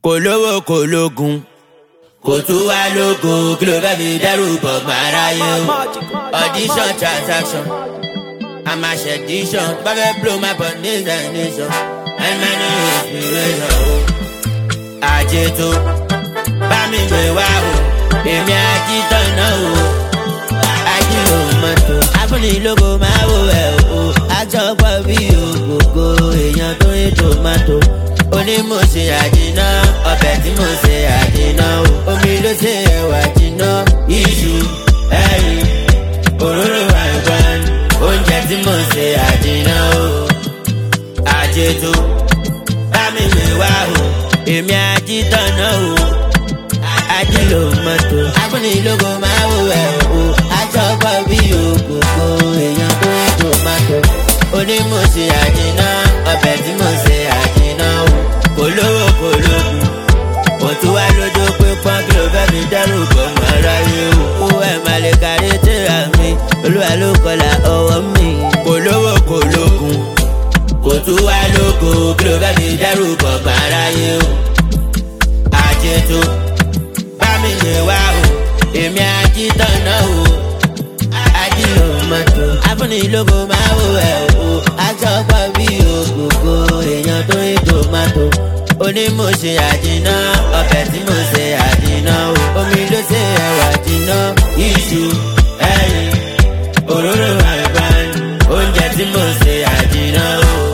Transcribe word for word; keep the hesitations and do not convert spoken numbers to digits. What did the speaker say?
kò lówó kò lógun kò tún wá lógo kí ló fẹ́ fi dẹ́rù bọ̀ máráyé o. Audition transaction I'm a sedition bá fẹ́ blow my bondage and nation and many inspiration o. Ajé tó bá mi gbé wá o èmi àjíjọ náà o. Ají ò mọ́tò afúnni lógo máa wò ẹ̀ o. Àjọpọ̀ bí ògógó èèyàn tó ń tòmátò. Oní mo ṣe àjìná ọbẹ̀ tí mo ṣe àjìná o. Omi ló ṣe ẹ̀wà jìná iṣu ẹ̀yìn òróró àìgbọ́n oúnjẹ tí mo ṣe àjìná o. Ajé tó bá mi gbé wá o èmi àjítọ̀nà o. Ají ló mọ́tò afúnni lógo máa wò ẹ̀ o. Àjọpọ̀ bí ògógó èèyàn tó ń tòmátò. Oní mo ṣe àjìná ọbẹ̀ tí mo ṣe àjìná o. Kò lówó kò lógun kò tún wá lójó pé pọ́n kí ló fẹ́ fi dẹ́rù bọ̀ mọ́ aráyé o. Ó ẹ̀ máa lè kárí tíra mi olúwa ló kọlà ọwọ́ mi. Kò lówó kò lógun kò tún wá lógo kí ló fẹ́ fi dẹ́rù bọ̀ mọ́ aráyé o. Ajé tó bá mi lè wá o èmi àjítọ̀nà o. Ají ló mọ́tò afúnni lógo máa wò ẹ̀ o. Àjọpọ̀ bí ògógó èèyàn tó ń tòmátò. Oní mo ṣe àjìná ọbẹ̀ tí mo ṣe àjìná o. Omi ló ṣe ẹ̀wà jìná iṣu ẹ̀yìn òróró àìgbọ́n oúnjẹ tí mo ṣe àjìná o.